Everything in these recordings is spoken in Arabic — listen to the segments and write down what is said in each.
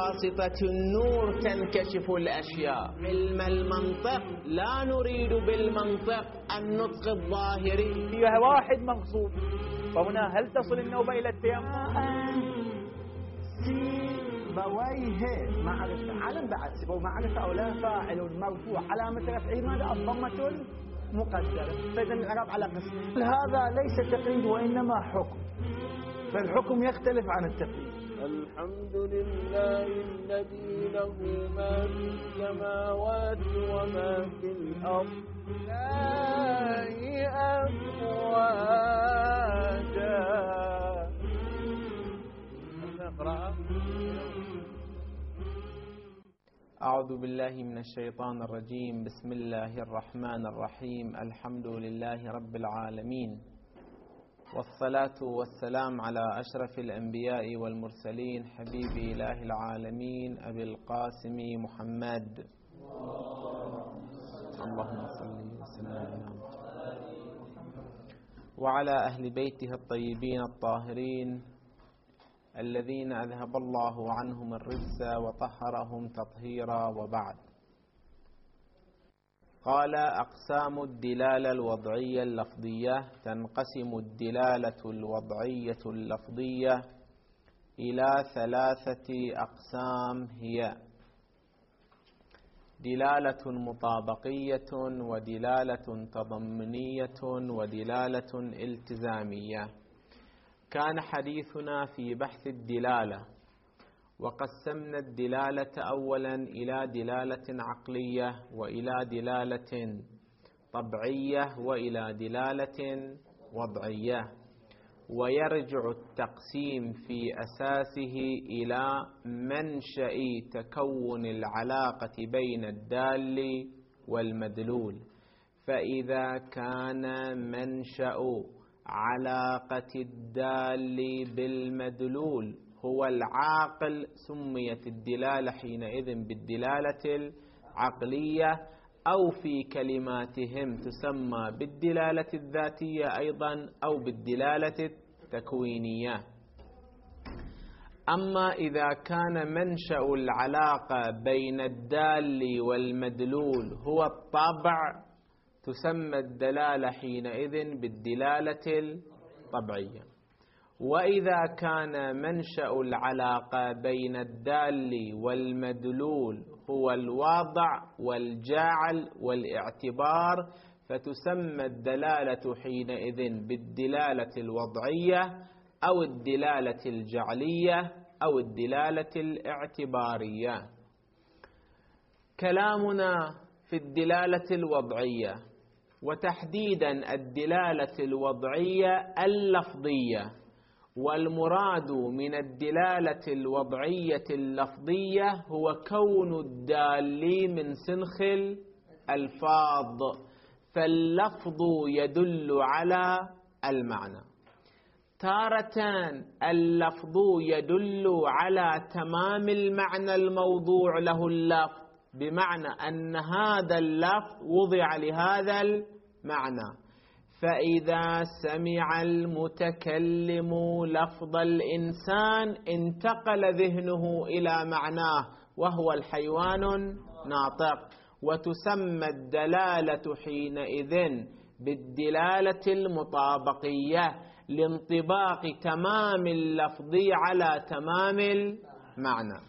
بواسطة النور تنكشف الأشياء. علم المنطق لا نريد بالمنطق النطق الظاهري. فيها واحد مغصوب، فهنا هل تصل النوبة إلى التيمم؟ سيبويه معرفة علم بعد سيبويه معرفة أو لا فاعل مرفوع علامة رفعه ماذا؟ الضمة المقدرة. فإذا الإعراب على قسم. هذا ليس تقييد وإنما حكم، فالحكم يختلف عن التقييد. الحمد لله الذي له ما في السماوات وما في الأرض لا أفواجا. أعوذ بالله من الشيطان الرجيم. بسم الله الرحمن الرحيم. الحمد لله رب العالمين، والصلاة والسلام على أشرف الأنبياء والمرسلين حبيب إله العالمين أبي القاسم محمد. اللهم صل وسلم وعلى أهل بيته الطيبين الطاهرين الذين أذهب الله عنهم الرجس وطهرهم تطهيرا. وبعد، قال: أقسام الدلالة الوضعية اللفظية. تنقسم الدلالة الوضعية اللفظية إلى ثلاثة أقسام، هي دلالة مطابقية، ودلالة تضمنية، ودلالة التزامية. كان حديثنا في بحث الدلالة، وقسمنا الدلالة أولا إلى دلالة عقلية، وإلى دلالة طبعية، وإلى دلالة وضعية. ويرجع التقسيم في أساسه إلى منشأ تكون العلاقة بين الدال والمدلول. فإذا كان منشأ علاقة الدال بالمدلول هو العاقل، سميت الدلالة حينئذ بالدلالة العقلية، أو في كلماتهم تسمى بالدلالة الذاتية أيضا، أو بالدلالة التكوينية. أما إذا كان منشأ العلاقة بين الدال والمدلول هو الطبع، تسمى الدلالة حينئذ بالدلالة الطبعية. وإذا كان منشأ العلاقة بين الدال والمدلول هو الوضع والجعل والاعتبار، فتسمى الدلالة حينئذ بالدلالة الوضعية، أو الدلالة الجعلية، أو الدلالة الاعتبارية. كلامنا في الدلالة الوضعية، وتحديدا الدلالة الوضعية اللفظية. والمراد من الدلالة الوضعية اللفظية هو كون الدال من سنخ الألفاظ، فاللفظ يدل على المعنى. تارة اللفظ يدل على تمام المعنى الموضوع له اللفظ، بمعنى أن هذا اللفظ وضع لهذا المعنى. فإذا سمع المتكلم لفظ الإنسان انتقل ذهنه إلى معناه، وهو الحيوان ناطق. وتسمى الدلالة حينئذ بالدلالة المطابقية، لانطباق تمام اللفظ على تمام المعنى.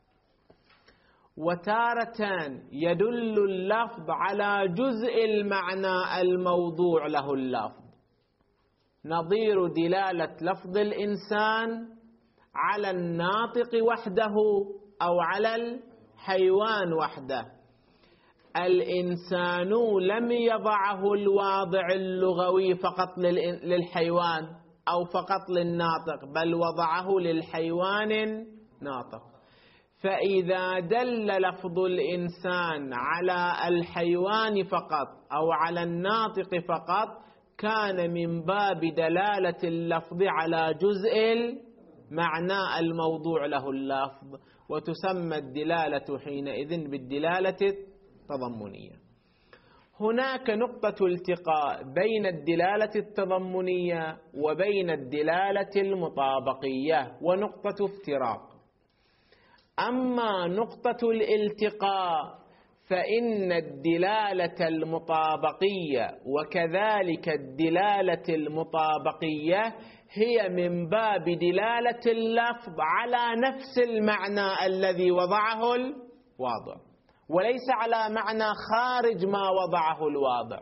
وتارة يدل اللفظ على جزء المعنى الموضوع له اللفظ، نظير دلالة لفظ الإنسان على الناطق وحده أو على الحيوان وحده. الإنسان لم يضعه الواضع اللغوي فقط للحيوان أو فقط للناطق، بل وضعه للحيوان ناطق. فإذا دل لفظ الإنسان على الحيوان فقط أو على الناطق فقط، كان من باب دلالة اللفظ على جزء المعنى الموضوع له اللفظ، وتسمى الدلالة حينئذ بالدلالة التضمنية. هناك نقطة التقاء بين الدلالة التضمنية وبين الدلالة المطابقية، ونقطة افتراق. أما نقطة الالتقاء فإن الدلالة المطابقية وكذلك الدلالة المطابقية هي من باب دلالة اللفظ على نفس المعنى الذي وضعه الواضع، وليس على معنى خارج ما وضعه الواضع.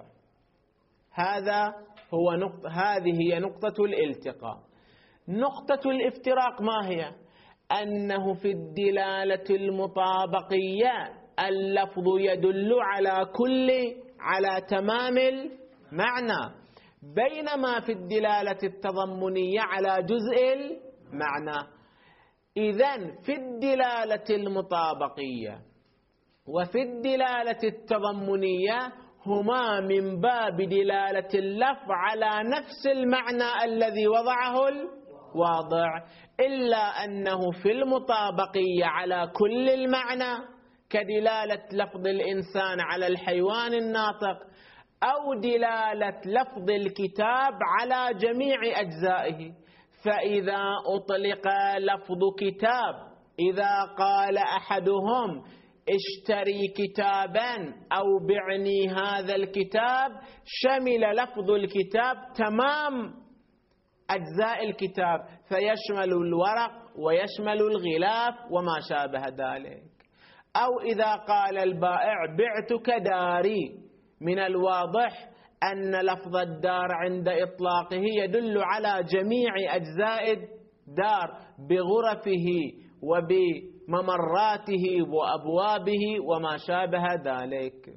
هذه هي نقطة الالتقاء. نقطة الافتراق ما هي؟ أنه في الدلالة المطابقية اللفظ يدل على تمام المعنى، بينما في الدلالة التضمنية على جزء المعنى. إذن في الدلالة المطابقية وفي الدلالة التضمنية هما من باب دلالة اللفظ على نفس المعنى الذي وضعه الواضع، إلا أنه في المطابقية على كل المعنى كدلالة لفظ الإنسان على الحيوان الناطق، أو دلالة لفظ الكتاب على جميع أجزائه. فإذا أطلق لفظ كتاب، إذا قال أحدهم اشتري كتابا أو بعني هذا الكتاب، شمل لفظ الكتاب تمام أجزاء الكتاب، فيشمل الورق ويشمل الغلاف وما شابه ذلك. أو إذا قال البائع بعتك داري، من الواضح أن لفظ الدار عند إطلاقه يدل على جميع أجزاء الدار بغرفه وبممراته وأبوابه وما شابه ذلك.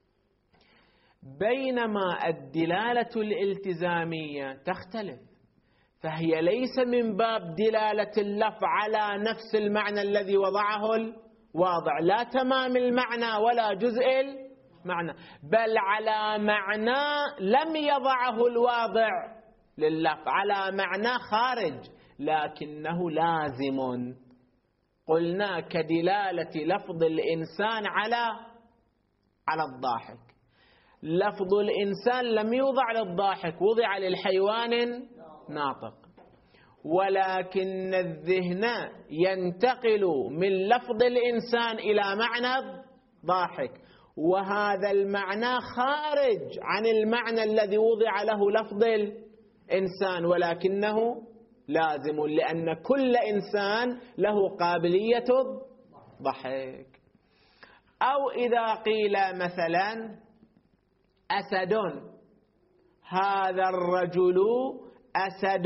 بينما الدلالة الالتزامية تختلف، فهي ليس من باب دلالة اللفظ على نفس المعنى الذي وضعه الواضع، لا تمام المعنى ولا جزء المعنى، بل على معنى لم يضعه الواضع لللفظ، على معنى خارج لكنه لازم. قلنا كدلالة لفظ الإنسان على الضاحك. لفظ الإنسان لم يوضع للضاحك، وضع للحيوان ناطق، ولكن الذهن ينتقل من لفظ الإنسان إلى معنى ضاحك، وهذا المعنى خارج عن المعنى الذي وضع له لفظ الإنسان، ولكنه لازم، لأن كل إنسان له قابلية الضحك. أو إذا قيل مثلا أسد، هذا الرجل أسد،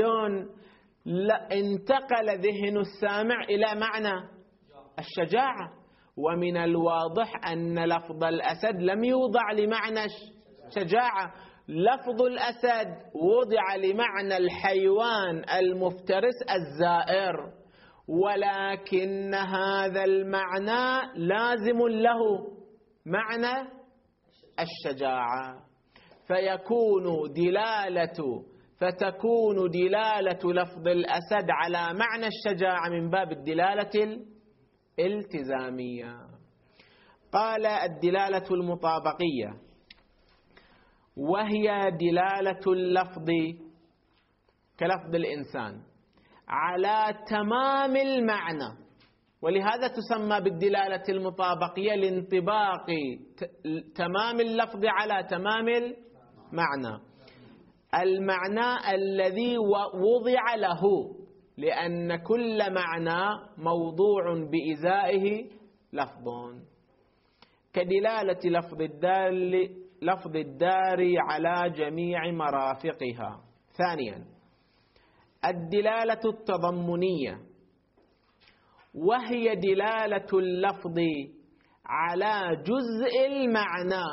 انتقل ذهن السامع إلى معنى الشجاعة، ومن الواضح أن لفظ الأسد لم يوضع لمعنى الشجاعة، لفظ الأسد وضع لمعنى الحيوان المفترس الزائر، ولكن هذا المعنى لازم له معنى الشجاعة، فتكون دلالة لفظ الأسد على معنى الشجاعة من باب الدلالة الالتزامية. قال الدلالة المطابقية وهي دلالة اللفظ كلفظ الإنسان على تمام المعنى، ولهذا تسمى بالدلالة المطابقية لانطباق تمام اللفظ على تمام المعنى، المعنى الذي وضع له، لأن كل معنى موضوع بإزائه لفظ، كدلالة لفظ الدار على جميع مرافقها. ثانيا الدلالة التضمنية، وهي دلالة اللفظ على جزء المعنى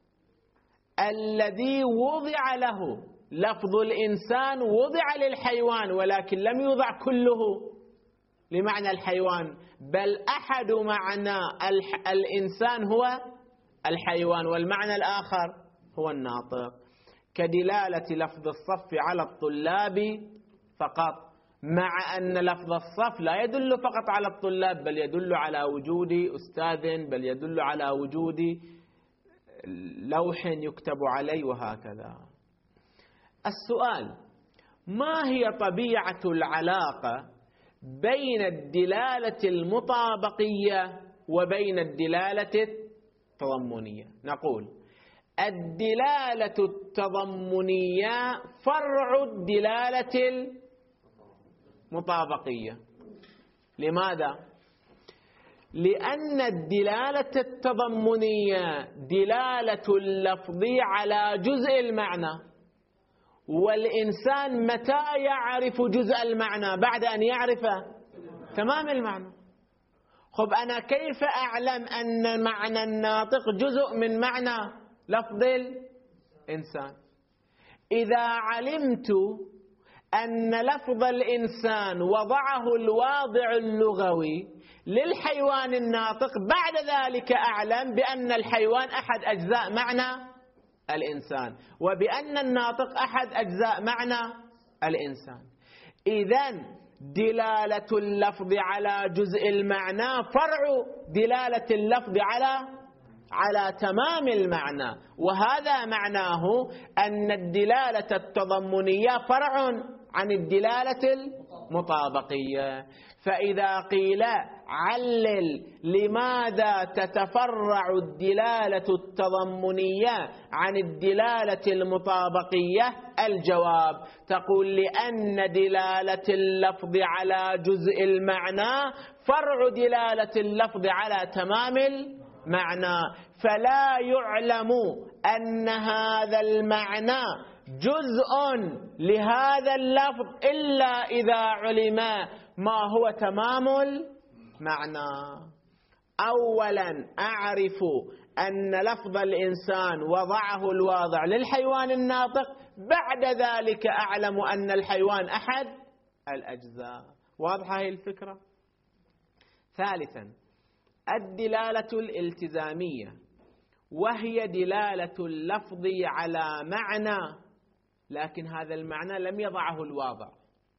الذي وضع له. لفظ الإنسان وضع للحيوان، ولكن لم يوضع كله لمعنى الحيوان، بل أحد معنى الإنسان هو الحيوان، والمعنى الآخر هو الناطق، كدلالة لفظ الصف على الطلاب فقط، مع أن لفظ الصف لا يدل فقط على الطلاب، بل يدل على وجود أستاذ، بل يدل على وجود لوح يكتب عليه وهكذا. السؤال: ما هي طبيعة العلاقة بين الدلالة المطابقية وبين الدلالة التضمنية. نقول الدلالة التضمنية فرع الدلالة المطابقية. لماذا؟ لأن الدلالة التضمنية دلالة اللفظ على جزء المعنى، والإنسان متى يعرف جزء المعنى؟ بعد أن يعرف تمام المعنى. خب أنا كيف أعلم أن معنى الناطق جزء من معنى لفظ الإنسان؟ إذا علمت أن لفظ الإنسان وضعه الواضع اللغوي للحيوان الناطق، بعد ذلك أعلم بأن الحيوان أحد أجزاء معنى الإنسان، وبأن الناطق أحد أجزاء معنى الإنسان. إذن دلالة اللفظ على جزء المعنى فرع دلالة اللفظ على تمام المعنى، وهذا معناه أن الدلالة التضمنية فرع عن الدلالة المطابقية. فإذا قيل علل لماذا تتفرع الدلالة التضمنية عن الدلالة المطابقية، الجواب تقول لأن دلالة اللفظ على جزء المعنى فرع دلالة اللفظ على تمام المعنى، فلا يعلم أن هذا المعنى جزء لهذا اللفظ إلا إذا علم ما هو تمام المعنى. أولا أعرف أن لفظ الإنسان وضعه الواضع للحيوان الناطق، بعد ذلك أعلم أن الحيوان أحد الأجزاء. واضحة هذه الفكرة؟ ثالثا الدلالة الالتزامية، وهي دلالة اللفظ على معنى لكن هذا المعنى لم يضعه الواضع،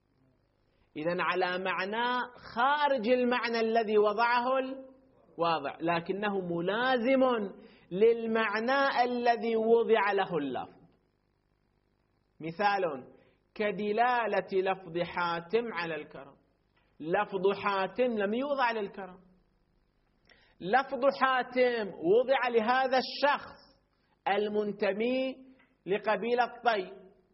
إذن على معنى خارج المعنى الذي وضعه الواضع، لكنه ملازم للمعنى الذي وضع له اللفظ. مثال كدلالة لفظ حاتم على الكرم. لفظ حاتم لم يوضع للكرم، لفظ حاتم وضع لهذا الشخص المنتمي لقبيلة طي،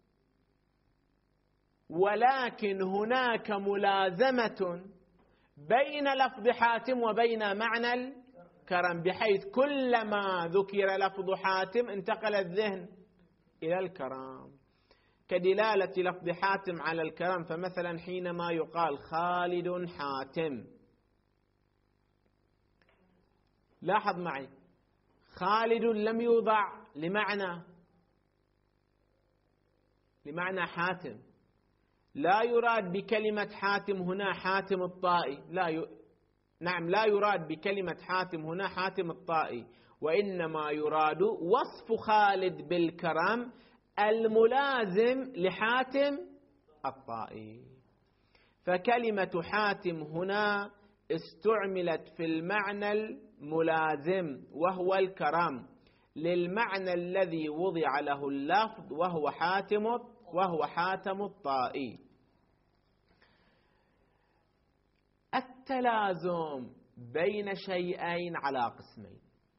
ولكن هناك ملازمة بين لفظ حاتم وبين معنى الكرم، بحيث كلما ذكر لفظ حاتم انتقل الذهن إلى الكرم. كدلالة لفظ حاتم على الكرم، فمثلا حينما يقال خالد حاتم، لاحظ معي خالد لم يوضع لمعنى حاتم، لا يراد بكلمة حاتم هنا حاتم الطائي، لا يراد بكلمة حاتم هنا حاتم الطائي، وإنما يراد وصف خالد بالكرم الملازم لحاتم الطائي. فكلمة حاتم هنا استعملت في المعنى الملازم وهو الكرم للمعنى الذي وضع له اللفظ وهو حاتم الطائي. التلازم بين شيئين على قسمين.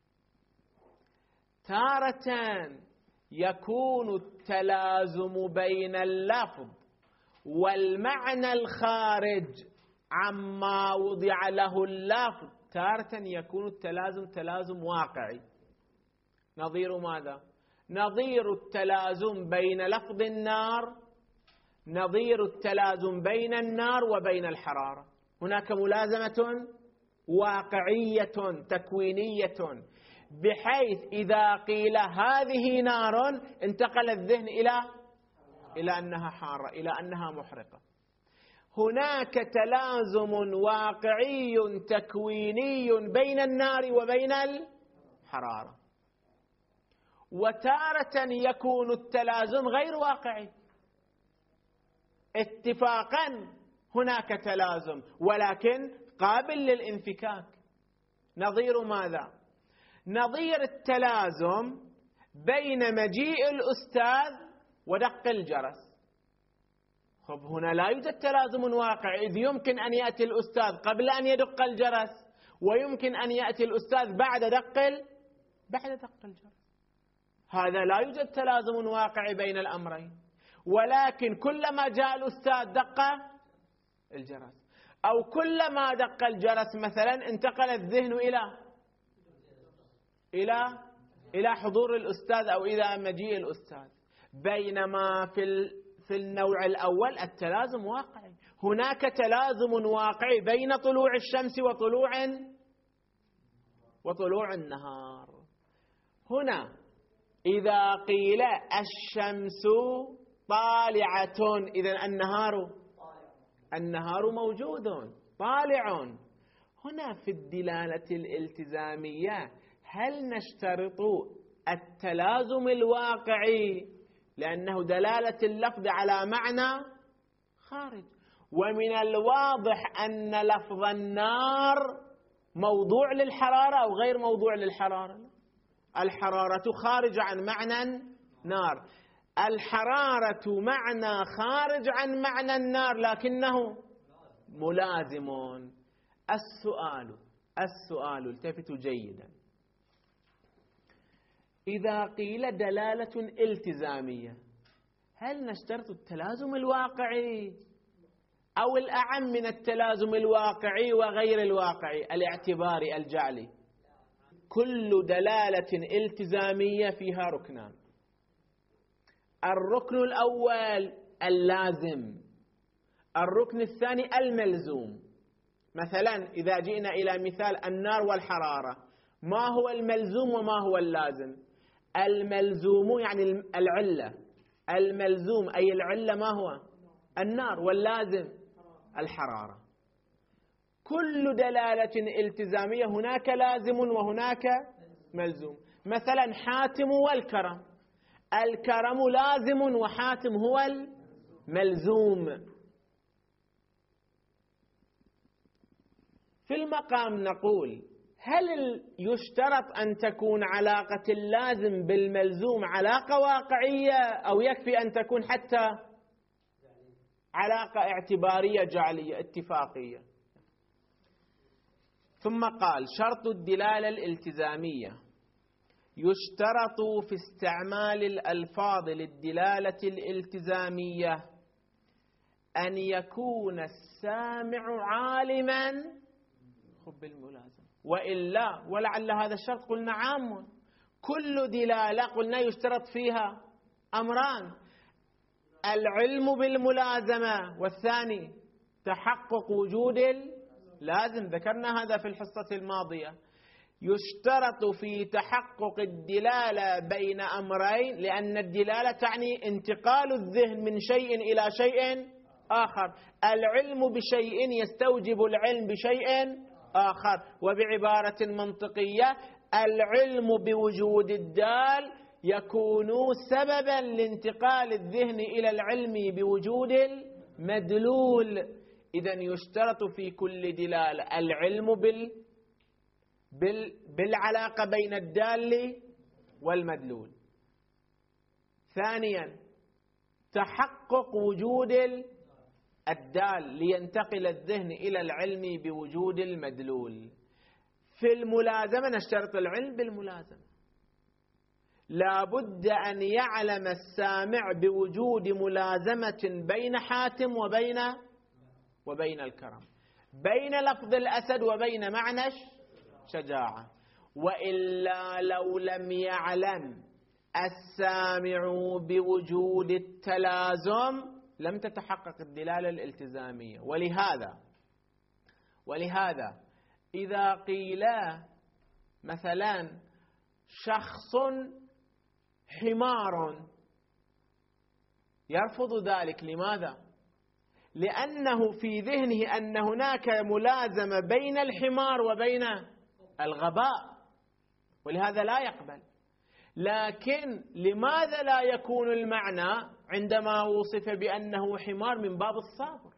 تارة يكون التلازم بين اللفظ والمعنى الخارج عما وضع له اللفظ، تارة يكون التلازم تلازم واقعي. نظير ماذا؟ نظير التلازم بين لفظ النار، نظير التلازم بين النار وبين الحرارة. هناك ملازمة واقعية تكوينية، بحيث إذا قيل هذه نار انتقل الذهن إلى أنها حارة، إلى أنها محرقة. هناك تلازم واقعي تكويني بين النار وبين الحرارة. وتارة يكون التلازم غير واقعي، اتفاقا هناك تلازم ولكن قابل للانفكاك. نظير ماذا؟ نظير التلازم بين مجيء الأستاذ ودق الجرس. خب هنا لا يوجد تلازم واقعي، إذ يمكن أن يأتي الأستاذ قبل أن يدق الجرس، ويمكن أن يأتي الأستاذ بعد دق الجرس. هذا لا يوجد تلازم واقعي بين الأمرين، ولكن كلما جاء الأستاذ دق الجرس، أو كلما دق الجرس مثلا انتقل الذهن إلى حضور الأستاذ أو إلى مجيء الأستاذ. بينما في النوع الأول التلازم واقعي، هناك تلازم واقعي بين طلوع الشمس وطلوع النهار. هنا إذا قيل الشمس طالعة، إذن النهار موجود طالع. هنا في الدلالة الالتزامية هل نشترط التلازم الواقعي لأنه دلالة اللفظ على معنى خارج؟ ومن الواضح أن لفظ النار موضوع للحرارة أو غير موضوع للحرارة. الحرارة خارج عن معنى نار، الحرارة معنى خارج عن معنى النار لكنه ملازم. السؤال التفتوا جيدا، إذا قيل دلالة التزامية هل نشترط التلازم الواقعي أو الأعم من التلازم الواقعي وغير الواقعي الاعتباري الجعلي؟ كل دلالة التزامية فيها ركنان. الركن الأول اللازم، الركن الثاني الملزوم. مثلا إذا جئنا إلى مثال النار والحرارة، ما هو الملزوم وما هو اللازم؟ الملزوم يعني العلة، الملزوم أي العلة ما هو؟ النار، واللازم الحرارة. كل دلالة التزامية هناك لازم وهناك ملزوم. مثلا حاتم والكرم، الكرم لازم وحاتم هو الملزوم. في المقام نقول هل يشترط أن تكون علاقة اللازم بالملزوم علاقة واقعية أو يكفي أن تكون حتى علاقة اعتبارية جعلية اتفاقية؟ ثم قال شرط الدلالة الالتزامية يشترط في استعمال الألفاظ للدلالة الالتزامية أن يكون السامع عالما بالملازمة، وإلا ولعل هذا الشرط قلنا عام. كل دلالة قلنا يشترط فيها أمران: العلم بالملازمة، والثاني تحقق وجود اللازم. ذكرنا هذا في الحصة الماضية. يشترط في تحقق الدلالة بين أمرين، لأن الدلالة تعني انتقال الذهن من شيء إلى شيء آخر. العلم بشيء يستوجب العلم بشيء آخر، وبعبارة منطقية العلم بوجود الدال يكون سببا لانتقال الذهن إلى العلم بوجود المدلول. إذن يشترط في كل دلالة العلم بالعلاقة بين الدال والمدلول. ثانيا تحقق وجود الدال لينتقل الذهن إلى العلم بوجود المدلول. في الملازمة نشترط العلم بالملازمة، لا بد أن يعلم السامع بوجود ملازمة بين حاتم وبين الكرم، بين لفظ الأسد وبين معنى شجاعة. وإلا لو لم يعلم السامع بوجود التلازم لم تتحقق الدلالة الالتزامية. ولهذا إذا قيل مثلا شخص حمار يرفض ذلك. لماذا؟ لأنه في ذهنه أن هناك ملازمة بين الحمار وبين الغباء، ولهذا لا يقبل. لكن لماذا لا يكون المعنى عندما وصف بأنه حمار من باب الصبر،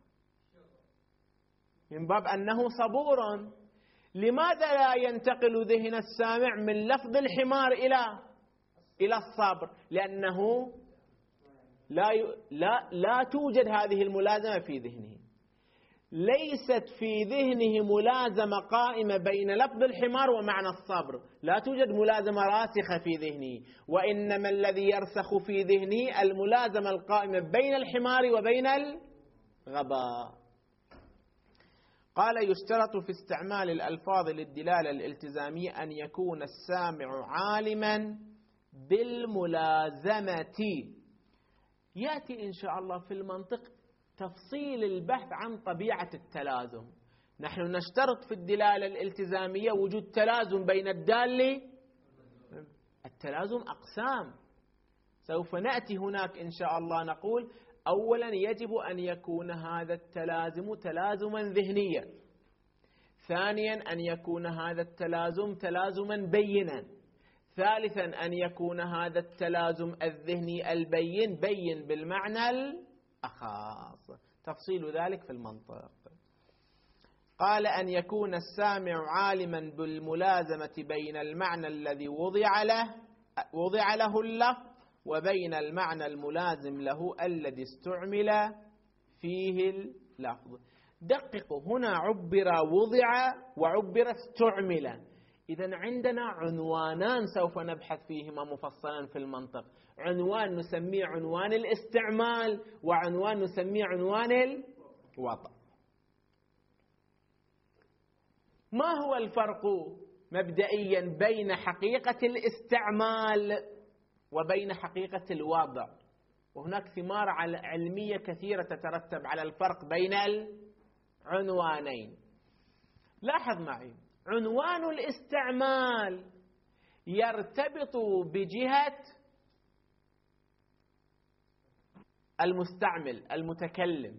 من باب أنه صبور؟ لماذا لا ينتقل ذهن السامع من لفظ الحمار إلى الصبر؟ لأنه لا توجد هذه الملازمة في ذهنه. ليست في ذهنه ملازمة قائمة بين لفظ الحمار ومعنى الصبر، لا توجد ملازمة راسخة في ذهنه، وإنما الذي يرسخ في ذهنه الملازمة القائمة بين الحمار وبين الغباء. قال: يشترط في استعمال الألفاظ للدلالة الالتزامية أن يكون السامع عالما بالملازمة. يأتي إن شاء الله في المنطق تفصيل البحث عن طبيعة التلازم. نحن نشترط في الدلالة الالتزامية وجود تلازم بين الدالة. التلازم أقسام، سوف نأتي هناك إن شاء الله نقول: أولا يجب أن يكون هذا التلازم تلازما ذهنيا، ثانيا أن يكون هذا التلازم تلازما بينا، ثالثا أن يكون هذا التلازم الذهني البين بين بالمعنى الأخص. تفصيل ذلك في المنطق. قال: أن يكون السامع عالما بالملازمة بين المعنى الذي وضع له اللفظ وبين المعنى الملازم له الذي استعمل فيه اللفظ. دققوا، هنا عبر وضع وعبر استعمل. إذن عندنا عنوانان سوف نبحث فيهما مفصلا في المنطق، عنوان نسميه عنوان الاستعمال، وعنوان نسميه عنوان الوضع. ما هو الفرق مبدئيا بين حقيقة الاستعمال وبين حقيقة الوضع؟ وهناك ثمار علمية كثيرة تترتب على الفرق بين العنوانين. لاحظ معي، عنوان الاستعمال يرتبط بجهة المستعمل المتكلم.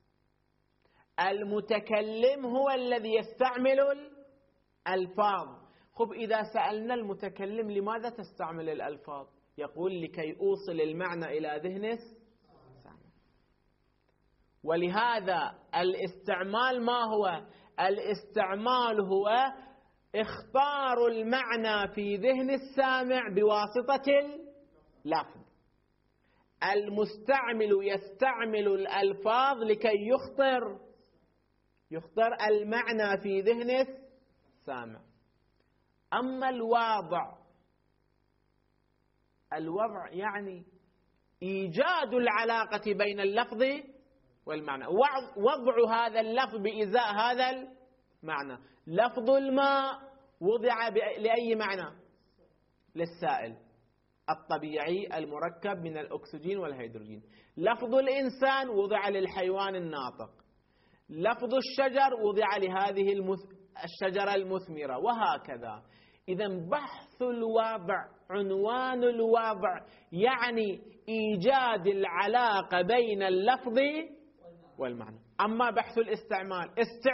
المتكلم هو الذي يستعمل الألفاظ. خب، إذا سألنا المتكلم لماذا تستعمل الألفاظ؟ يقول: لكي أوصل المعنى إلى ذهن السامع. ولهذا الاستعمال ما هو؟ الاستعمال هو اختار المعنى في ذهن السامع بواسطة اللفظ. المستعمل يستعمل الألفاظ لكي يخطر المعنى في ذهن السامع. أما الوضع يعني إيجاد العلاقة بين اللفظ والمعنى، وضع هذا اللفظ بإزاء هذا المعنى. لفظ الماء وضع لأي معنى؟ للسائل الطبيعي المركب من الأكسجين والهيدروجين. لفظ الإنسان وضع للحيوان الناطق. لفظ الشجر وضع لهذه الشجرة المثمرة، وهكذا. إذن بحث الوضع، عنوان الوضع يعني إيجاد العلاقة بين اللفظ والمعنى. أما بحث الاستعمال،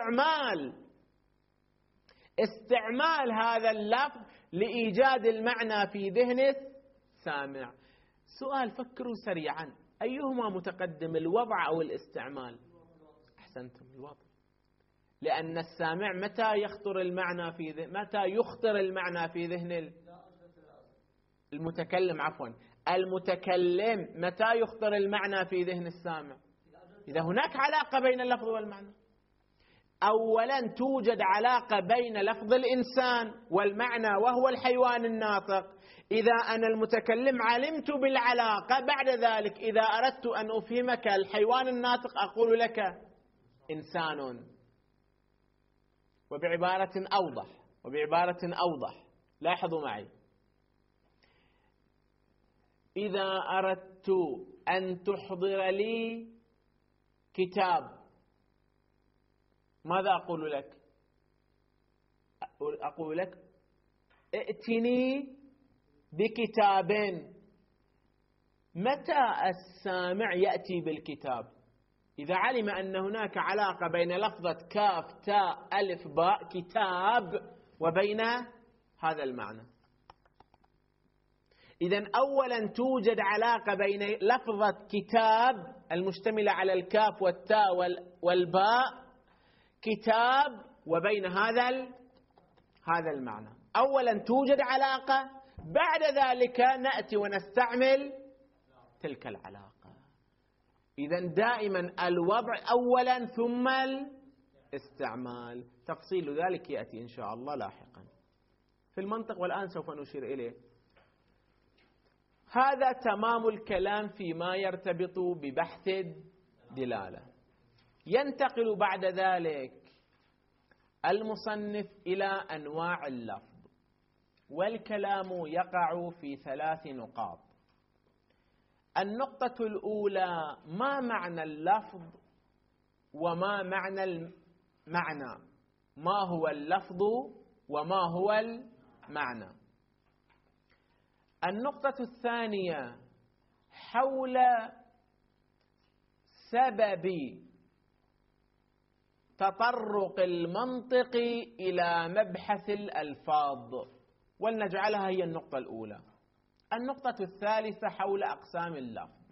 استعمال هذا اللفظ لإيجاد المعنى في ذهن السامع. سؤال، فكروا سريعا، أيهما متقدم، الوضع أو الاستعمال؟ أحسنتم، الوضع. لأن السامع متى يخطر المعنى في ذهن المتكلم؟ المتكلم متى يخطر المعنى في ذهن السامع؟ إذا هناك علاقة بين اللفظ والمعنى. أولا توجد علاقة بين لفظ الإنسان والمعنى وهو الحيوان الناطق. إذا أنا المتكلم علمت بالعلاقة، بعد ذلك إذا أردت أن أفهمك الحيوان الناطق أقول لك إنسان. وبعبارة أوضح، لاحظوا معي، إذا أردت أن تحضر لي كتاب ماذا أقول لك؟ أقول لك ائتني بكتاب. متى السامع يأتي بالكتاب؟ إذا علم أن هناك علاقة بين لفظة كاف تاء ألف باء كتاب وبين هذا المعنى. إذن أولا توجد علاقة بين لفظة كتاب المشتملة على الكاف والتاء والباء كتاب وبين هذا المعنى. أولا توجد علاقة، بعد ذلك نأتي ونستعمل تلك العلاقة. إذن دائما الوضع أولا ثم الاستعمال. تفصيل ذلك يأتي إن شاء الله لاحقا في المنطق، والآن سوف نشير إليه. هذا تمام الكلام فيما يرتبط ببحث الدلالة. ينتقل بعد ذلك المصنف إلى أنواع اللفظ، والكلام يقع في 3 نقاط. النقطة الأولى: ما معنى اللفظ وما معنى المعنى؟ ما هو اللفظ وما هو المعنى؟ النقطة الثانية: حول سبب تطرق المنطق إلى مبحث الألفاظ، ولنجعلها هي النقطة الأولى. النقطة الثالثة: حول أقسام اللفظ.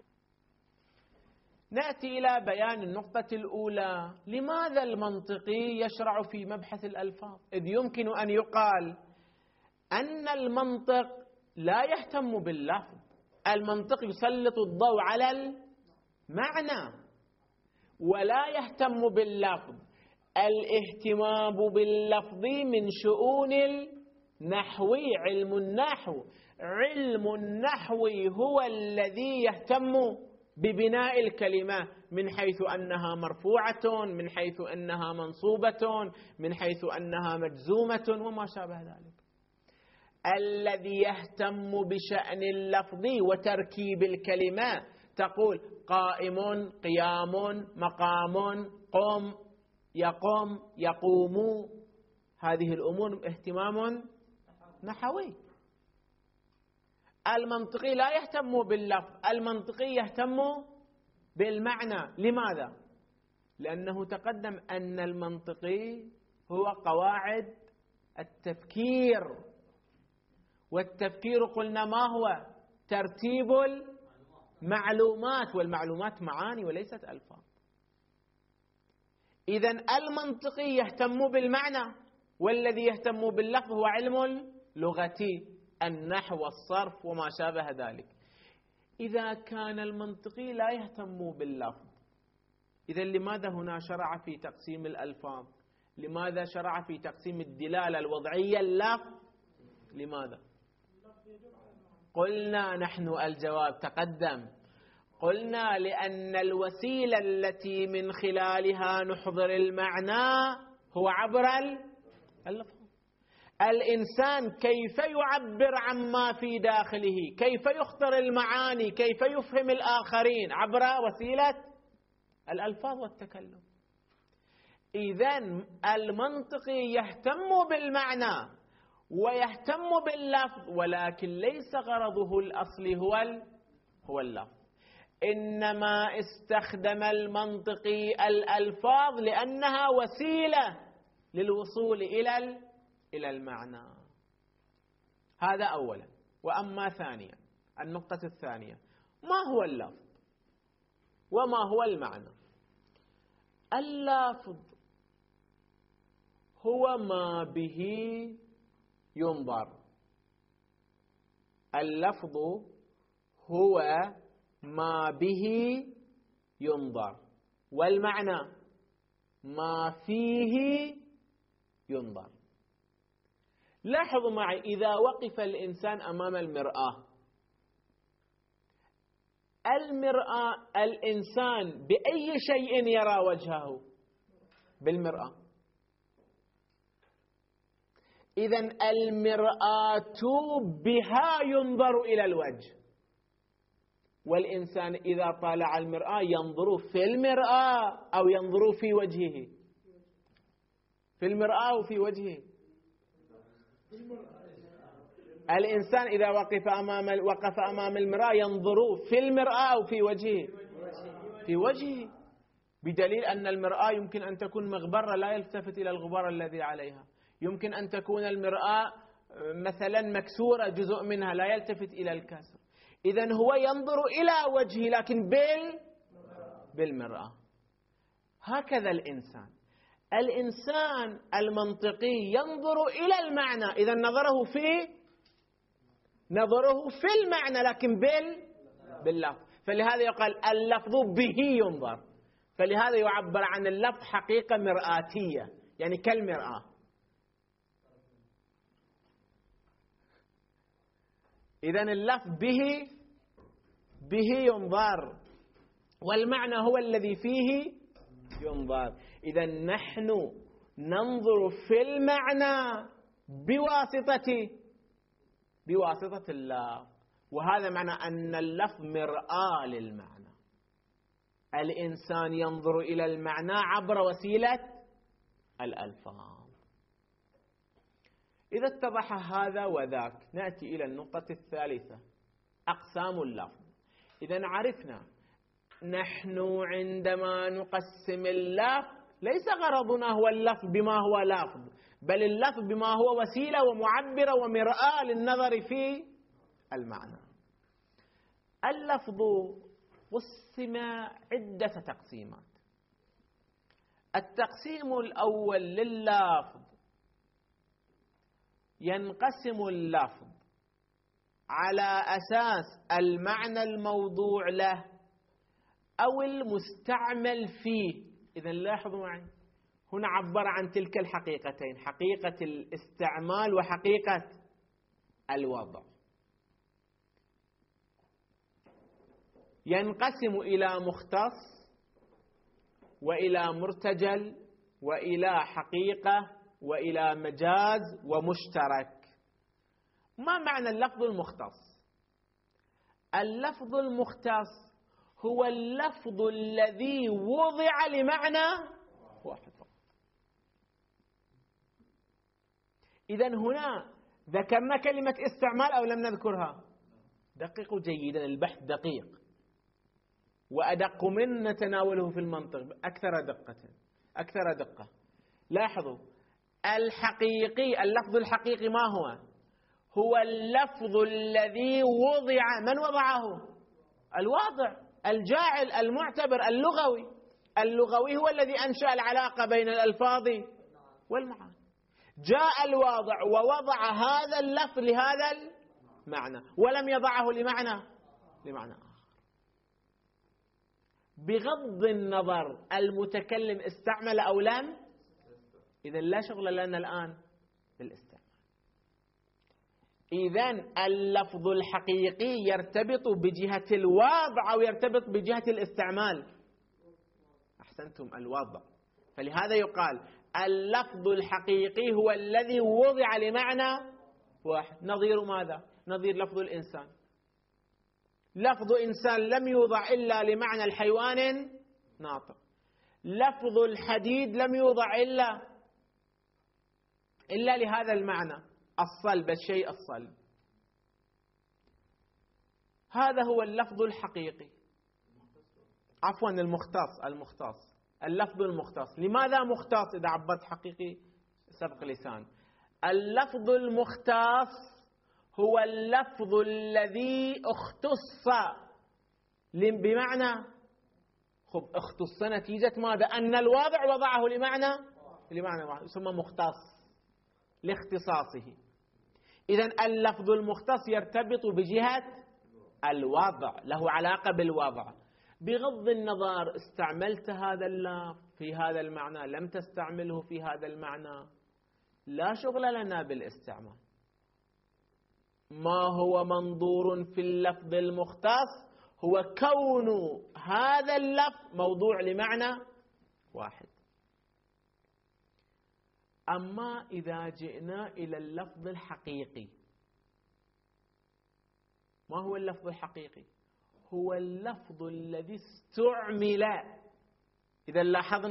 نأتي إلى بيان النقطة الأولى: لماذا المنطقي يشرع في مبحث الألفاظ؟ إذ يمكن أن يقال أن المنطق لا يهتم باللفظ، المنطق يسلط الضوء على المعنى ولا يهتم باللفظ. الاهتمام باللفظ من شؤون النحو. علم النحو، علم النحو هو الذي يهتم ببناء الكلمة من حيث أنها مرفوعة، من حيث أنها منصوبة، من حيث أنها مجزومة وما شابه ذلك. الذي يهتم بشأن اللفظ وتركيب الكلمة، تقول قائم، قيام، مقام، قم، يقوم، يقوم، هذه الأمور اهتمام نحوي. المنطقي لا يهتم باللفظ، المنطقي يهتم بالمعنى. لماذا؟ لأنه تقدم أن المنطقي هو قواعد التفكير، والتفكير قلنا ما هو؟ ترتيب المعلومات، والمعلومات معاني وليست ألفاظ. إذن المنطقي يهتم بالمعنى، والذي يهتم باللفظ هو علم اللغة، النحو والصرف وما شابه ذلك. إذا كان المنطقي لا يهتم باللفظ، إذن لماذا هنا شرع في تقسيم الألفاظ؟ لماذا شرع في تقسيم الدلالة الوضعية اللفظ؟ لماذا؟ قلنا نحن الجواب تقدم، قلنا لأن الوسيلة التي من خلالها نحضر المعنى هو عبر اللفظ. الإنسان كيف يعبر عما في داخله، كيف يخطر المعاني، كيف يفهم الآخرين؟ عبر وسيلة الألفاظ والتكلم. إذن المنطقي يهتم بالمعنى ويهتم باللفظ، ولكن ليس غرضه الأصلي هو اللفظ، إنما استخدم المنطقي الألفاظ لأنها وسيلة للوصول إلى المعنى. هذا أولا. وأما ثانيا، النقطة الثانية: ما هو اللفظ وما هو المعنى؟ اللفظ هو ما به ينظر، اللفظ هو ما به ينظر، والمعنى ما فيه ينظر. لاحظوا معي، إذا وقف الإنسان أمام المرآة، الإنسان بأي شيء يرى وجهه؟ بالمرآة. إذن المرآة بها ينظر إلى الوجه، والإنسان إذا طالع المرآة ينظر في المرآة أو ينظر في وجهه؟ في المرآة أو في وجهه؟ الإنسان إذا وقف أمام المرآة ينظر في المرآة أو في وجهه؟ في وجهه، بدليل أن المرآة يمكن أن تكون مغبرة لا يلتفت إلى الغبار الذي عليها، يمكن أن تكون المرآة مثلا مكسورة جزء منها لا يلتفت إلى الكسر. إذن هو ينظر إلى وجهه لكن بالمرآة. هكذا الإنسان المنطقي ينظر إلى المعنى، إذن نظره في المعنى لكن باللفظ. فلهذا يقال اللفظ به ينظر، فلهذا يعبر عن اللفظ حقيقة مرآتية، يعني كالمرآة. إذن اللفظ به ينظر، والمعنى هو الذي فيه ينظر. إذن نحن ننظر في المعنى بواسطة اللفظ، وهذا معنى أن اللفظ مرآة للمعنى. الإنسان ينظر إلى المعنى عبر وسيلة الألفاظ. إذا اتضح هذا وذاك نأتي إلى النقطة الثالثة، أقسام اللفظ. إذا عرفنا نحن عندما نقسم اللفظ ليس غرضنا هو اللفظ بما هو لفظ، بل اللفظ بما هو وسيلة ومعبرة ومرآة للنظر في المعنى. اللفظ قسم عدة تقسيمات. التقسيم الأول لللفظ، ينقسم اللفظ على أساس المعنى الموضوع له أو المستعمل فيه. إذن لاحظوا معي، هنا عبر عن تلك الحقيقتين، حقيقة الاستعمال وحقيقة الوضع. ينقسم إلى مختص وإلى مرتجل وإلى حقيقة وإلى مجاز ومشترك. ما معنى اللفظ المختص؟ اللفظ المختص هو اللفظ الذي وضع لمعنى واحد فقط. إذن هنا ذكرنا كلمة استعمال أو لم نذكرها؟ دققوا جيدا، البحث دقيق وأدق من نتناوله في المنطق أكثر دقة. لاحظوا، اللفظ الحقيقي ما هو اللفظ الذي وضع. من وضعه؟ الواضع، الجاعل، المعتبر، اللغوي هو الذي أنشأ العلاقة بين الألفاظ والمعاني. جاء الواضع ووضع هذا اللفظ لهذا المعنى ولم يضعه لمعنى آخر. بغض النظر المتكلم استعمل أو لم، إذن لا شغل لنا الآن بالاستعمال. إذن اللفظ الحقيقي يرتبط بجهة الوضع أو يرتبط بجهة الاستعمال. أحسنتم، الوضع. فلهذا يقال اللفظ الحقيقي هو الذي وضع لمعنى واحد. نظير ماذا؟ نظير لفظ الإنسان. لفظ إنسان لم يوضع إلا لمعنى الحيوان ناطق. لفظ الحديد لم يوضع إلا لهذا المعنى، الصلب، الشيء الصلب. هذا هو اللفظ الحقيقي. عفوا، المختص. اللفظ المختص. لماذا مختص إذا عبرت حقيقي؟ سبق لسان. اللفظ المختص هو اللفظ الذي اختص بمعنى، اختص نتيجة ماذا؟ أن الواضع وضعه لمعنى واحد، يسمى مختص لاختصاصه. إذن اللفظ المختص يرتبط بجهة الوضع، له علاقة بالوضع. بغض النظر استعملت هذا اللفظ في هذا المعنى، لم تستعمله في هذا المعنى، لا شغل لنا بالاستعمال. ما هو منظور في اللفظ المختص هو كون هذا اللفظ موضوع لمعنى واحد. أما إذا جئنا إلى اللفظ الحقيقي، ما هو اللفظ الحقيقي؟ هو اللفظ الذي استعمل. إذا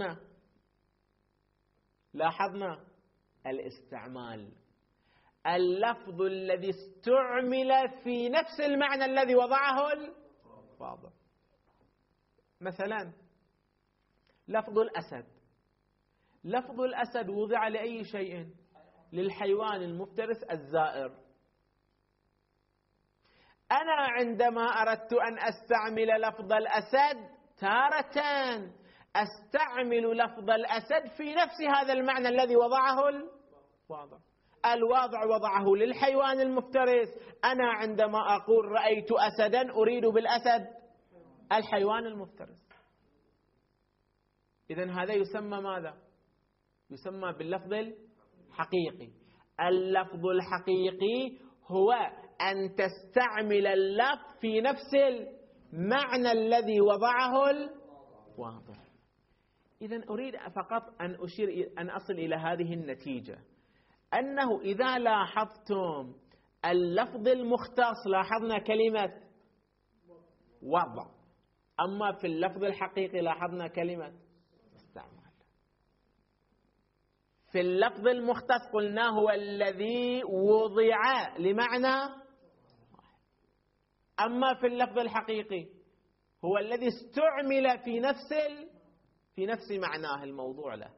لاحظنا الاستعمال، اللفظ الذي استعمل في نفس المعنى الذي وضعه الواضع. مثلا لفظ الأسد. لفظ الأسد وضع لأي شيء؟ للحيوان المفترس الزائر. أنا عندما أردت أن أستعمل لفظ الأسد تارة أستعمل لفظ الأسد في نفس هذا المعنى الذي وضعه الواضع. الواضع وضعه للحيوان المفترس. أنا عندما أقول رأيت أسدا أريد بالأسد الحيوان المفترس. إذن هذا يسمى ماذا؟ يسمى باللفظ الحقيقي. اللفظ الحقيقي هو أن تستعمل اللفظ في نفس المعنى الذي وضعه الواضع. إذن أريد فقط أن أصل إلى هذه النتيجة، أنه إذا لاحظتم اللفظ المختص لاحظنا كلمة وضع، أما في اللفظ الحقيقي لاحظنا كلمة استعمال. في اللفظ المختص قلنا هو الذي وضع لمعنى واحد، أما في اللفظ الحقيقي هو الذي استعمل في نفس معناه الموضوع له.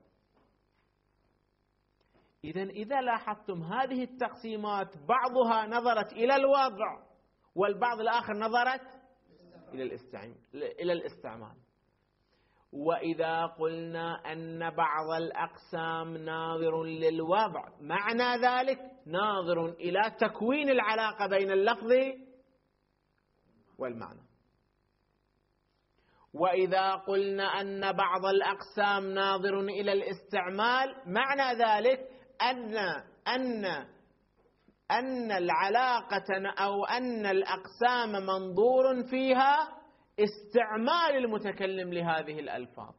إذا لاحظتم هذه التقسيمات بعضها نظرت إلى الوضع والبعض الآخر نظرت إلى الاستعمال. وإذا قلنا أن بعض الأقسام ناظر للوضع معنى ذلك ناظر إلى تكوين العلاقة بين اللفظ والمعنى. وإذا قلنا أن بعض الأقسام ناظر إلى الاستعمال معنى ذلك أن العلاقة أو أن الأقسام منظور فيها استعمال المتكلم لهذه الألفاظ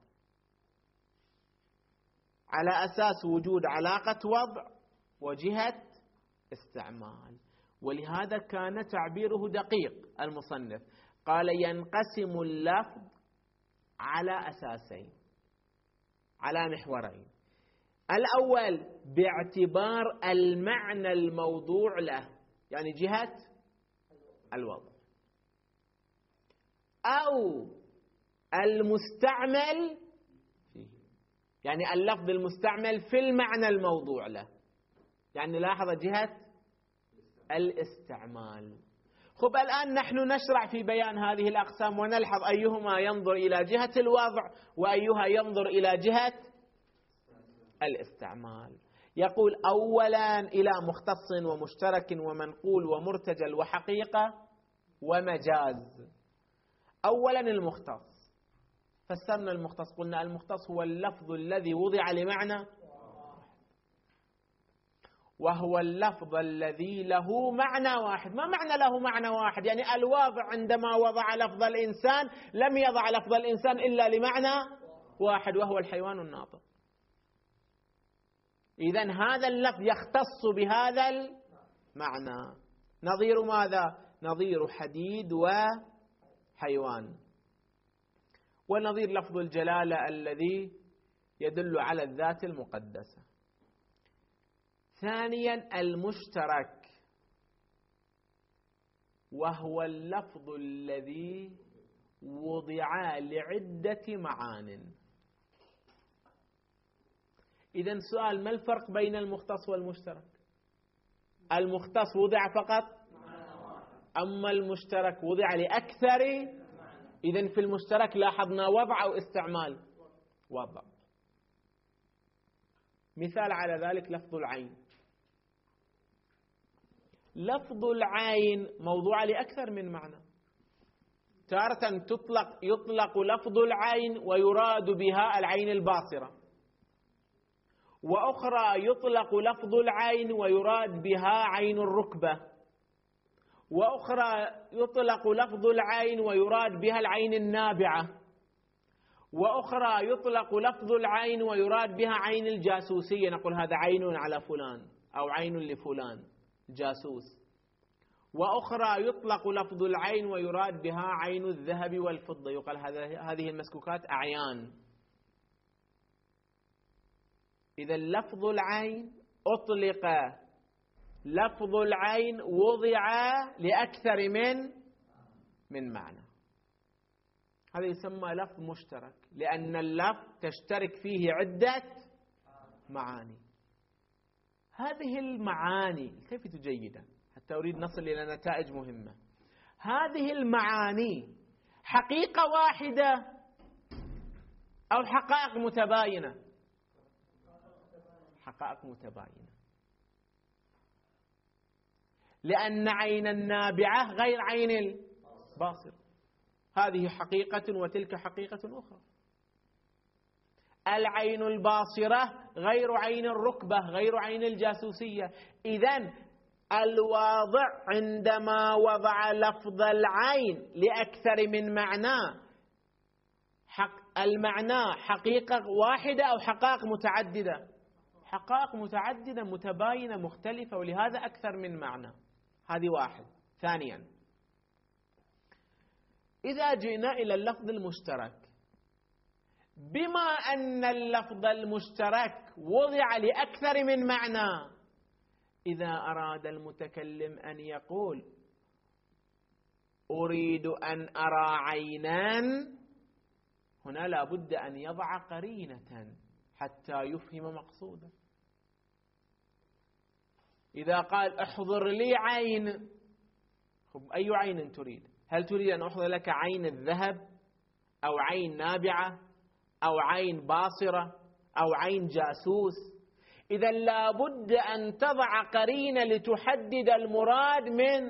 على أساس وجود علاقة وضع وجهة استعمال. ولهذا كان تعبيره دقيق المصنف، قال ينقسم اللفظ على أساسين، على محورين. الأول باعتبار المعنى الموضوع له، يعني جهة الوضع، أو المستعمل فيه، يعني اللفظ المستعمل في المعنى الموضوع له، يعني لاحظ جهة الاستعمال. خب الآن نحن نشرع في بيان هذه الأقسام ونلحظ أيهما ينظر إلى جهة الوضع وأيها ينظر إلى جهة الاستعمال. يقول أولا إلى مختص ومشترك ومنقول ومرتجل وحقيقة ومجاز. أولا المختص، فسرنا المختص، قلنا المختص هو اللفظ الذي وضع لمعنى، وهو اللفظ الذي له معنى واحد. ما معنى له معنى واحد؟ يعني الواضع عندما وضع لفظ الإنسان لم يضع لفظ الإنسان إلا لمعنى واحد، وهو الحيوان الناطق. إذن هذا اللفظ يختص بهذا المعنى. نظير ماذا؟ نظير حديد وحيوان. ونظير لفظ الجلالة الذي يدل على الذات المقدسة. ثانيا المشترك، وهو اللفظ الذي وضع لعدة معان. إذن سؤال، ما الفرق بين المختص والمشترك؟ المختص وضع فقط، أما المشترك وضع لأكثر. إذن في المشترك لاحظنا وضع أو استعمال؟ وضع. مثال على ذلك لفظ العين. لفظ العين موضوع لأكثر من معنى. تارة يطلق لفظ العين ويراد بها العين الباصرة، وأخرى يطلق لفظ العين ويراد بها عين الركبة، وأخرى يطلق لفظ العين ويراد بها العين النابعة، وأخرى يطلق لفظ العين ويراد بها عين الجاسوسية، نقول هذا عين على فلان أو عين لفلان جاسوس. وأخرى يطلق لفظ العين ويراد بها عين الذهب والفضة، يقال هذه المسكوكات أعيان. إذا لفظ العين أطلق، لفظ العين وضع لأكثر من معنى. هذا يسمى لفظ مشترك، لأن اللفظ تشترك فيه عدة معاني. هذه المعاني كيف تجيدها حتى أريد نصل إلى نتائج مهمة. هذه المعاني حقيقة واحدة أو حقائق متباينة؟ حقائق متباينة، لأن عين النابعة غير عين الباصر. هذه حقيقة وتلك حقيقة أخرى. العين الباصرة غير عين الركبة، غير عين الجاسوسية. إذن الواضع عندما وضع لفظ العين لأكثر من معنى، المعنى حقيقة واحدة أو حقائق متعددة؟ حقائق متعددة متباينة مختلفة، ولهذا أكثر من معنى. هذه واحد. ثانيا، إذا جئنا إلى اللفظ المشترك، بما أن اللفظ المشترك وضع لأكثر من معنى، إذا أراد المتكلم أن يقول أريد أن أرى عينان، هنا لا بد أن يضع قرينة حتى يفهم مقصوده. إذا قال احضر لي عين، أي عين تريد؟ هل تريد أن أحضر لك عين الذهب أو عين نابعة أو عين باصرة أو عين جاسوس؟ إذا لا بد أن تضع قرينة لتحدد المراد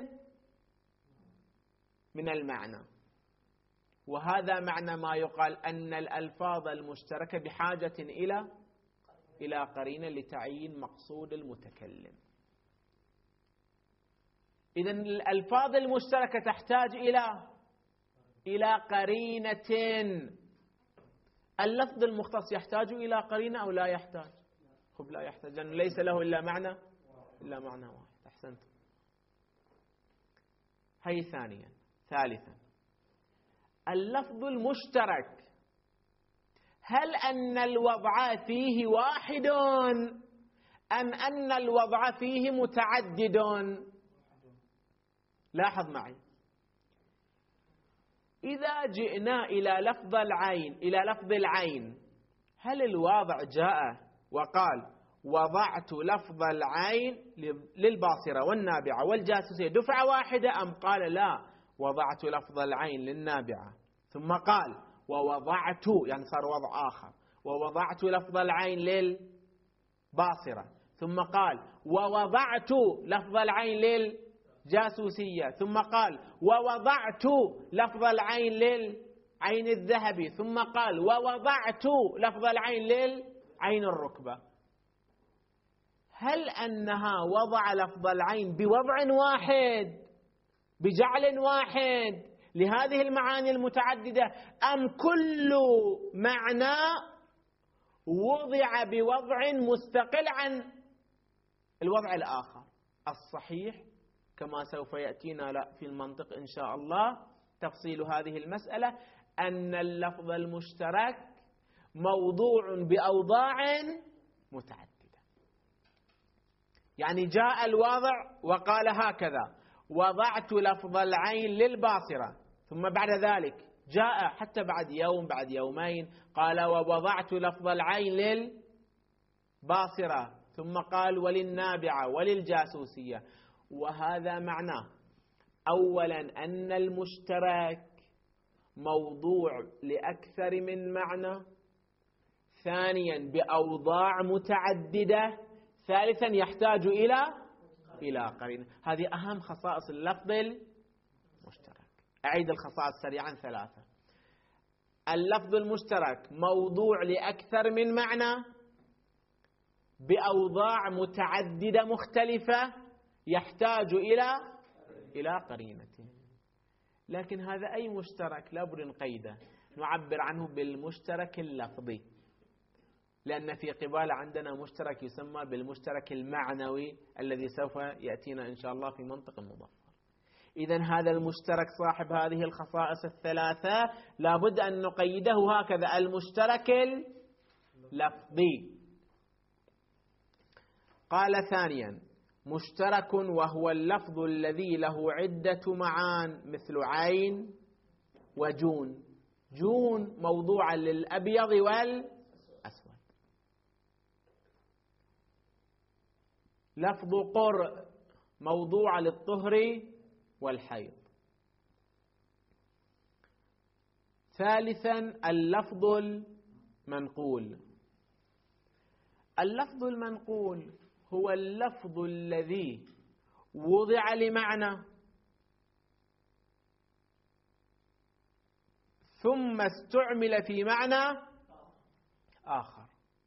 من المعنى. وهذا معنى ما يقال أن الألفاظ المشتركة بحاجة إلى قرينة لتعيين مقصود المتكلم. إذن الألفاظ المشتركة تحتاج إلى قرينة. اللفظ المختص يحتاج إلى قرينة أو لا يحتاج؟ خب لا يحتاج، لأنه ليس له إلا معنى واحد. أحسنت. هي ثانيا. ثالثا، اللفظ المشترك، هل أن الوضع فيه واحد أم أن الوضع فيه متعدد؟ لاحظ معي، إذا جئنا إلى لفظ العين، هل الواضع جاء وقال وضعت لفظ العين للباصرة والنابعة والجاسوسية دفعة واحدة، أم قال لا، وضعت لفظ العين للنابعة ثم قال ووضعت، يعني صار وضع آخر، ووضعت لفظ العين للباصرة ثم قال ووضعت لفظ العين للجاسوسية ثم قال ووضعت لفظ العين للعين الذهبي ثم قال ووضعت لفظ العين للعين الركبة. هل أنها وضع لفظ العين بوضع واحد بجعل واحد لهذه المعاني المتعددة، أم كل معنى وضع بوضع مستقل عن الوضع الآخر؟ الصحيح كما سوف يأتينا في المنطق إن شاء الله تفصيل هذه المسألة، أن اللفظ المشترك موضوع بأوضاع متعددة. يعني جاء الواضع وقال هكذا وضعت لفظ العين للباصرة، ثم بعد ذلك جاء حتى بعد يوم بعد يومين قال ووضعت لفظ العين للباصرة ثم قال وللنابعة وللجاسوسية. وهذا معناه أولا أن المشترك موضوع لأكثر من معنى، ثانيا بأوضاع متعددة، ثالثا يحتاج إلى قرينة. هذه أهم خصائص اللفظ المشترك. أعيد الخصائص سريعا ثلاثة. اللفظ المشترك موضوع لأكثر من معنى بأوضاع متعددة مختلفة، يحتاج إلى قرينة. لكن هذا أي مشترك؟ لا بد نقيده، نعبر عنه بالمشترك اللفظي، لأن في قبال عندنا مشترك يسمى بالمشترك المعنوي الذي سوف يأتينا إن شاء الله في منطق المظفر. إذن هذا المشترك صاحب هذه الخصائص الثلاثة لابد أن نقيده هكذا، المشترك اللفظي. قال ثانيا مشترك وهو اللفظ الذي له عدة معان مثل عين وجون. جون موضوعا للأبيض والأسود. لفظ قرء موضوع للطهر والحيض. ثالثا اللفظ المنقول. اللفظ المنقول هو اللفظ الذي وضع لمعنى ثم استعمل في معنى آخر.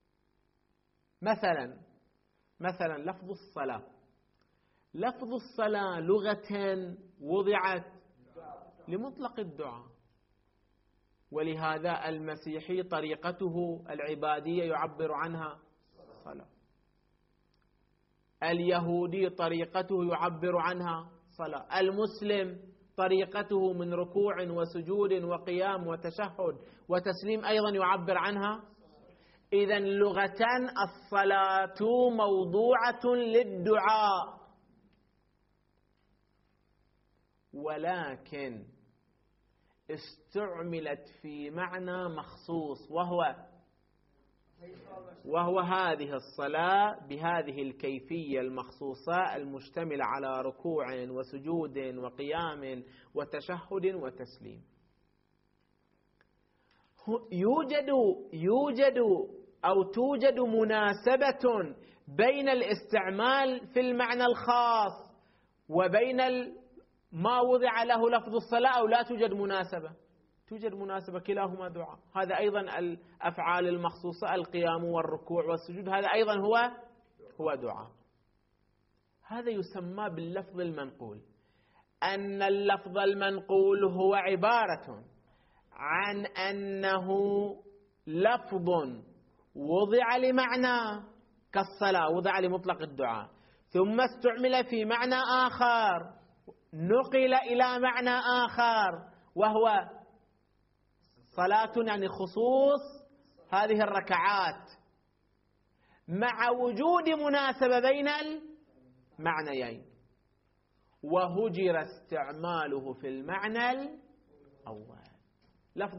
مثلا لفظ الصلاة. لفظ الصلاة لغة وضعت لمطلق الدعاء، ولهذا المسيحي طريقته العبادية يعبر عنها صلاة، اليهودي طريقته يعبر عنها صلاة، المسلم طريقته من ركوع وسجود وقيام وتشهد وتسليم أيضا يعبر عنها. إذن لغة الصلاة موضوعة للدعاء، ولكن استعملت في معنى مخصوص، وهو هذه الصلاة بهذه الكيفية المخصوصة المشتملة على ركوع وسجود وقيام وتشهد وتسليم. توجد مناسبة بين الاستعمال في المعنى الخاص وبين ما وضع له لفظ الصلاة، أو لا توجد مناسبة؟ توجد مناسبة، كلاهما دعاء. هذا أيضا الأفعال المخصوصة، القيام والركوع والسجود، هذا أيضا هو دعاء. هذا يسمى باللفظ المنقول، أن اللفظ المنقول هو عبارة عن أنه لفظ وضع لمعنى كالصلاة، وضع لمطلق الدعاء، ثم استعمل في معنى آخر، نقل إلى معنى آخر، وهو صلاة، يعني خصوص هذه الركعات، مع وجود مناسبة بين المعنيين، وهجر استعماله في المعنى الأول. لفظ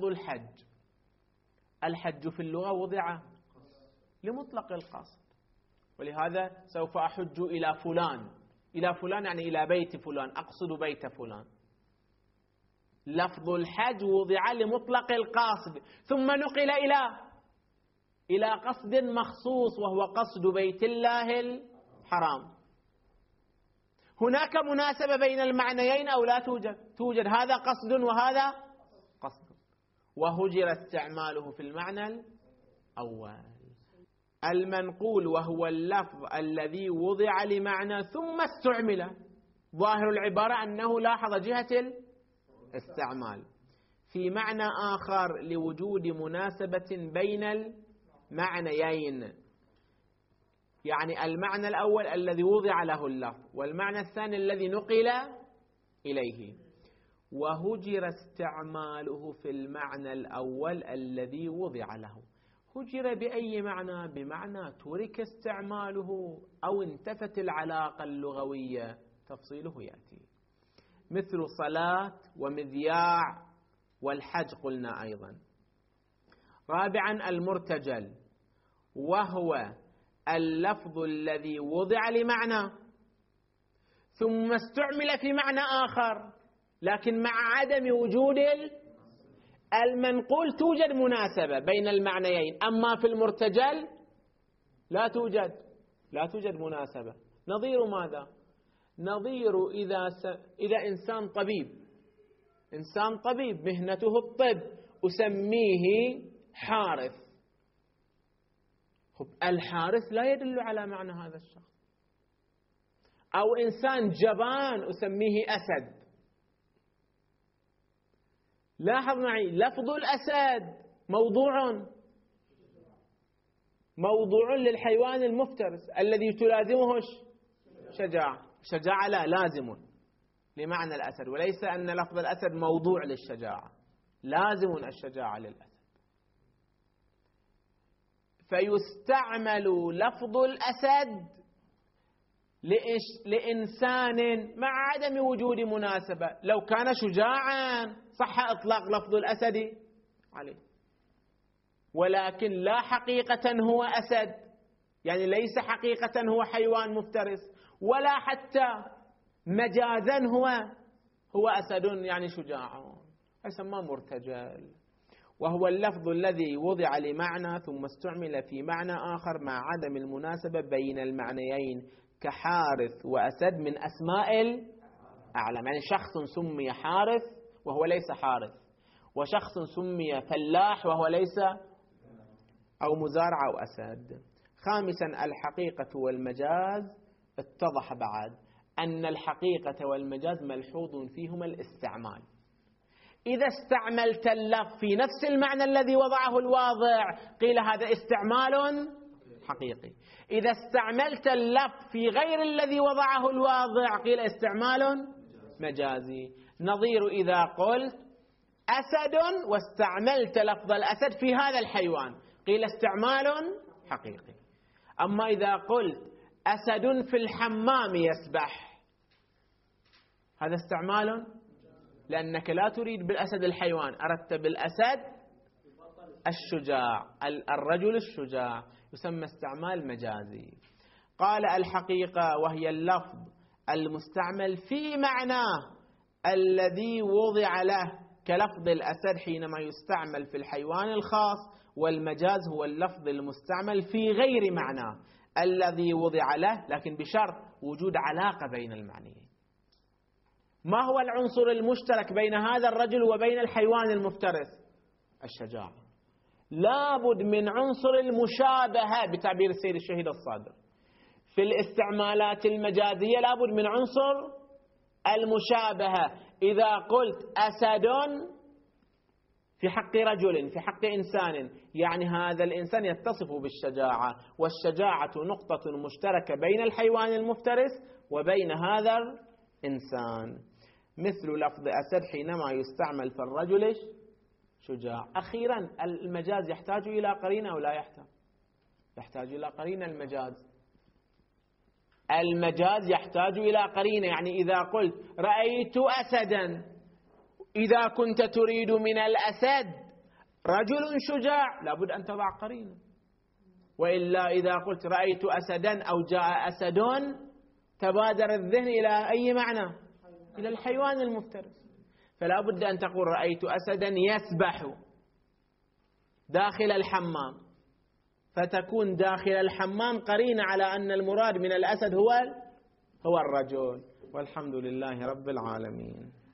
الحج في اللغة وضع لمطلق القصد، ولهذا سوف أحج إلى فلان يعني إلى بيت فلان، أقصد بيت فلان. لفظ الحج وضع لمطلق القصد، ثم نقل إلى قصد مخصوص، وهو قصد بيت الله الحرام. هناك مناسبة بين المعنيين أو لا توجد؟ هذا قصد وهذا قصد، وهجر استعماله في المعنى الأول. المنقول وهو اللفظ الذي وضع لمعنى ثم استعمل، ظاهر العبارة أنه لاحظ جهة الاستعمال في معنى آخر لوجود مناسبة بين المعنيين، يعني المعنى الأول الذي وضع له اللفظ، والمعنى الثاني الذي نقل إليه. وهجر استعماله في المعنى الأول الذي وضع له. هجر بأي معنى؟ بمعنى ترك استعماله أو انتفت العلاقة اللغوية، تفصيله يأتي، مثل صلاة ومذياع والحج قلنا أيضا. رابعا المرتجل، وهو اللفظ الذي وضع لمعنى ثم استعمل في معنى آخر، لكن مع عدم وجود المنقول توجد مناسبة بين المعنيين، أما في المرتجل لا توجد مناسبة. نظير ماذا؟ نظير إذا إنسان طبيب مهنته الطب، أسميه حارث، الحارث لا يدل على معنى هذا الشخص. أو إنسان جبان أسميه أسد. لاحظ معي، لفظ الأسد موضوع للحيوان المفترس الذي تلازمه شجاعة، لا لازم لمعنى الأسد، وليس أن لفظ الأسد موضوع للشجاعة، لازم الشجاعة للأسد. فيستعمل لفظ الأسد لإنسان مع عدم وجود مناسبة. لو كان شجاعا صح إطلاق لفظ الأسد عليه، ولكن لا حقيقة هو أسد، يعني ليس حقيقة هو حيوان مفترس، ولا حتى مجازا هو أسد يعني شجاع، يسمى مرتجل. وهو اللفظ الذي وضع لمعنى ثم استعمل في معنى آخر مع عدم المناسبة بين المعنيين، كحارث وأسد من أسماء الأعلام، يعني شخص سمي حارث وهو ليس حارث، وشخص سمي فلاح وهو ليس أو مزارع أو أسد. خامسا الحقيقة والمجاز. اتضح بعد أن الحقيقة والمجاز ملحوظ فيهما الاستعمال. إذا استعملت اللفظ في نفس المعنى الذي وضعه الواضع قيل هذا استعمال حقيقي. إذا استعملت اللفظ في غير الذي وضعه الواضع قيل استعمال مجازي. نظير إذا قلت أسد واستعملت لفظ الأسد في هذا الحيوان قيل استعمال حقيقي. أما إذا قلت أسد في الحمام يسبح هذا استعمال، لأنك لا تريد بالأسد الحيوان، أردت بالأسد الشجاع، الرجل الشجاع، يسمى استعمال مجازي. قال الحقيقة وهي اللفظ المستعمل في معناه الذي وضع له كلفظ الأسد حينما يستعمل في الحيوان الخاص، والمجاز هو اللفظ المستعمل في غير معناه الذي وضع له، لكن بشرط وجود علاقة بين المعنيين. ما هو العنصر المشترك بين هذا الرجل وبين الحيوان المفترس؟ الشجاعة. لابد من عنصر المشابهة بتعبير السيد الشهيد الصادق. في الاستعمالات المجازية لابد من عنصر المشابهة. إذا قلت أسد في حق رجل في حق إنسان يعني هذا الإنسان يتصف بالشجاعة، والشجاعة نقطة مشتركة بين الحيوان المفترس وبين هذا الإنسان. مثل لفظ أسد حينما يستعمل في الرجل شجاع. أخيرا المجاز يحتاج إلى قرينة أو لا يحتاج؟ يحتاج إلى قرينة. المجاز يحتاج إلى قرينة. يعني إذا قلت رأيت أسدا، إذا كنت تريد من الأسد رجل شجاع لابد أن تضع قرينة، وإلا إذا قلت رأيت أسدا أو جاء أسد تبادر الذهن إلى أي معنى؟ إلى الحيوان المفترس. فلا بد أن تقول رأيت أسدا يسبح داخل الحمام، فتكون داخل الحمام قرينة على أن المراد من الأسد هو الرجل. والحمد لله رب العالمين.